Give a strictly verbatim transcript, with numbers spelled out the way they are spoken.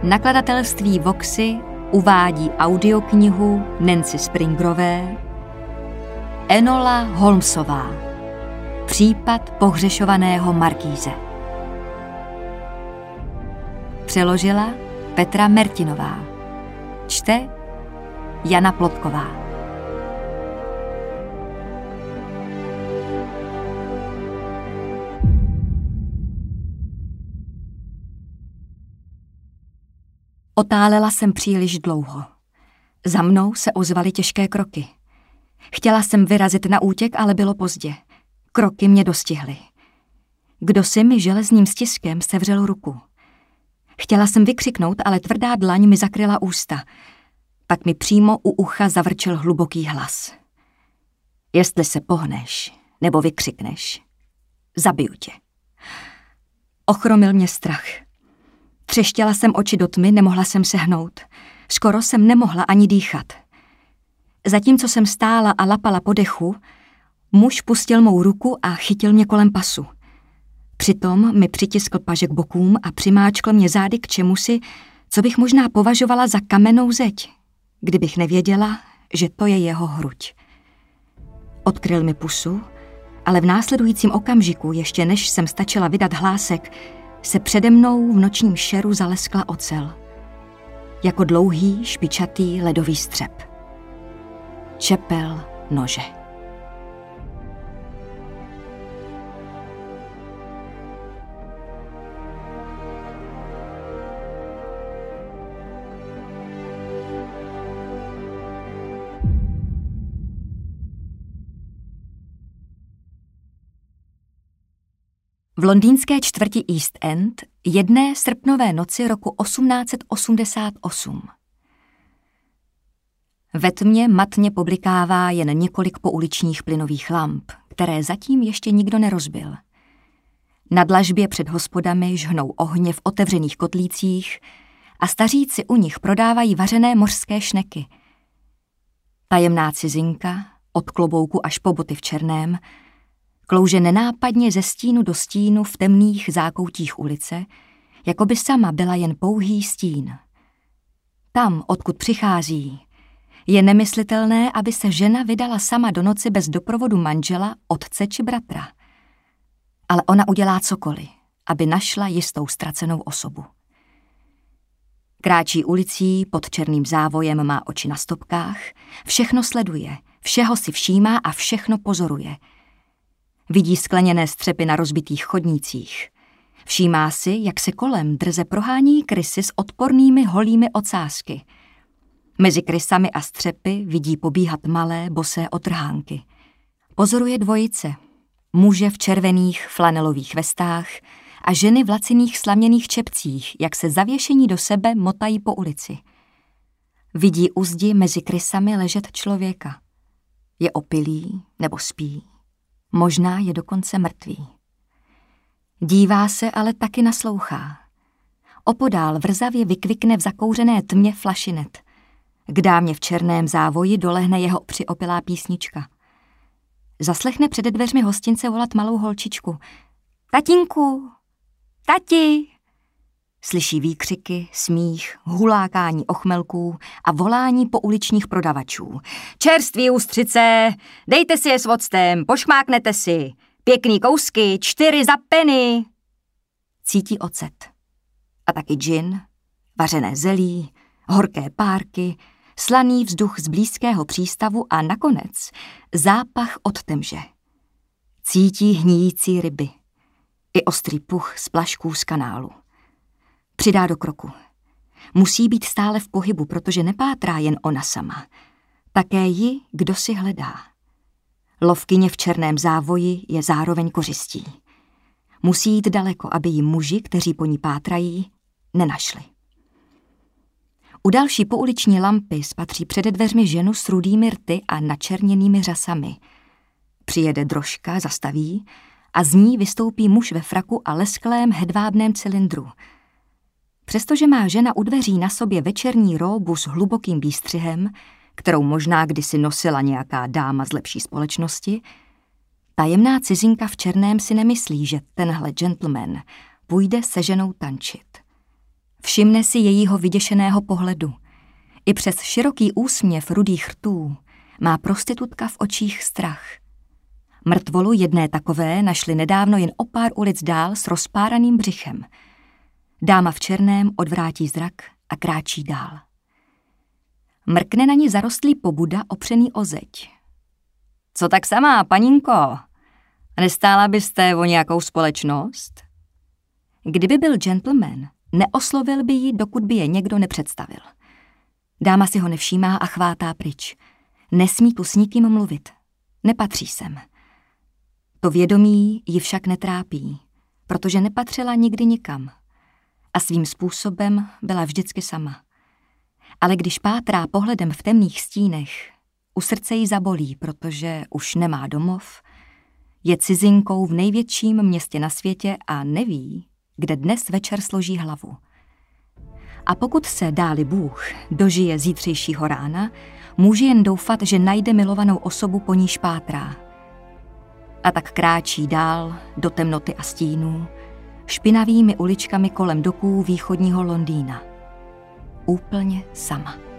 Nakladatelství Voxy uvádí audioknihu Nancy Springerové Enola Holmesová. Případ pohřešovaného markýze. Přeložila Petra Mertinová. Čte Jana Plotková. Otálela jsem příliš dlouho. Za mnou se ozvaly těžké kroky. Chtěla jsem vyrazit na útěk, ale bylo pozdě. Kroky mě dostihly. Kdosi mi železným stiskem sevřel ruku. Chtěla jsem vykřiknout, ale tvrdá dlaň mi zakryla ústa. Pak mi přímo u ucha zavrčel hluboký hlas. Jestli se pohneš nebo vykřikneš, zabiju tě. Ochromil mě strach. Třeštěla jsem oči do tmy, nemohla jsem se hnout. Skoro jsem nemohla ani dýchat. Zatímco jsem stála a lapala po dechu, muž pustil mou ruku a chytil mě kolem pasu. Přitom mi přitiskl paže k bokům a přimáčkl mě zády k čemusi, co bych možná považovala za kamennou zeď, kdybych nevěděla, že to je jeho hruď. Odkryl mi pusu, ale v následujícím okamžiku, ještě než jsem stačila vydat hlásek, se přede mnou v nočním šeru zaleskla ocel. Jako dlouhý, špičatý ledový střep. Čepel nože. V londýnské čtvrti East End jedné srpnové noci roku osmnáct osmdesát osm. Ve tmě matně poblikává jen několik pouličních plynových lamp, které zatím ještě nikdo nerozbil. Na dlažbě před hospodami žhnou ohně v otevřených kotlících a staříci u nich prodávají vařené mořské šneky. Tajemná cizinka, od klobouku až po boty v černém, klouže nenápadně ze stínu do stínu v temných zákoutích ulice, jako by sama byla jen pouhý stín. Tam, odkud přichází, je nemyslitelné, aby se žena vydala sama do noci bez doprovodu manžela, otce či bratra. Ale ona udělá cokoliv, aby našla jistou ztracenou osobu. Kráčí ulicí, pod černým závojem má oči na stopkách, všechno sleduje, všeho si všímá a všechno pozoruje. Vidí skleněné střepy na rozbitých chodnících. Všímá si, jak se kolem drze prohání krysy s odpornými holými ocásky. Mezi krysami a střepy vidí pobíhat malé, bosé otrhánky. Pozoruje dvojice. Muže v červených flanelových vestách a ženy v laciných slaměných čepcích, jak se zavěšení do sebe motají po ulici. Vidí u zdi mezi krysami ležet člověka. Je opilý nebo spí. Možná je dokonce mrtvý. Dívá se, ale taky naslouchá. Opodál vrzavě vykvikne v zakouřené tmě flašinet. K dámě v černém závoji dolehne jeho přiopilá písnička. Zaslechne přede dveřmi hostince volat malou holčičku. Tatínku! Tati! Slyší výkřiky, smích, hulákání ochmelků a volání pouličních prodavačů. Čerství ústřice! Dejte si je s octem, pošmáknete si! Pěkný kousky, čtyři za penny! Cítí ocet. A taky džin, vařené zelí, horké párky, slaný vzduch z blízkého přístavu a nakonec zápach od temže. Cítí hníjící ryby. I ostrý puch z plašků z kanálu. Přidá do kroku. Musí být stále v pohybu, protože nepátrá jen ona sama. Také ji kdo si hledá. Lovkyně v černém závoji je zároveň kořistí. Musí jít daleko, aby ji muži, kteří po ní pátrají, nenašli. U další pouliční lampy spatří přede dveřmi ženu s rudými rty a načerněnými řasami. Přijede drožka, zastaví a z ní vystoupí muž ve fraku a lesklém hedvábném cylindru. Přestože má žena u dveří na sobě večerní róbu s hlubokým výstřihem, kterou možná kdysi nosila nějaká dáma z lepší společnosti, tajemná cizinka v černém si nemyslí, že tenhle gentleman půjde se ženou tančit. Všimne si jejího vyděšeného pohledu. I přes široký úsměv rudých rtů má prostitutka v očích strach. Mrtvolu jedné takové našli nedávno jen o pár ulic dál s rozpáraným břichem. Dáma v černém odvrátí zrak a kráčí dál. Mrkne na ní zarostlý pobuda opřený o zeď. Co tak samá, paninko? Nestála byste o nějakou společnost? Kdyby byl gentleman, neoslovil by ji, dokud by je někdo nepředstavil. Dáma si ho nevšímá a chvátá pryč. Nesmí tu s nikým mluvit. Nepatří sem. To vědomí ji však netrápí, protože nepatřila nikdy nikam. A svým způsobem byla vždycky sama. Ale když pátrá pohledem v temných stínech, u srdce jí zabolí, protože už nemá domov, je cizinkou v největším městě na světě a neví, kde dnes večer složí hlavu. A pokud se, dáli Bůh, dožije zítřejšího rána, může jen doufat, že najde milovanou osobu, po níž pátrá. A tak kráčí dál do temnoty a stínů, špinavými uličkami kolem doků východního Londýna. Úplně sama.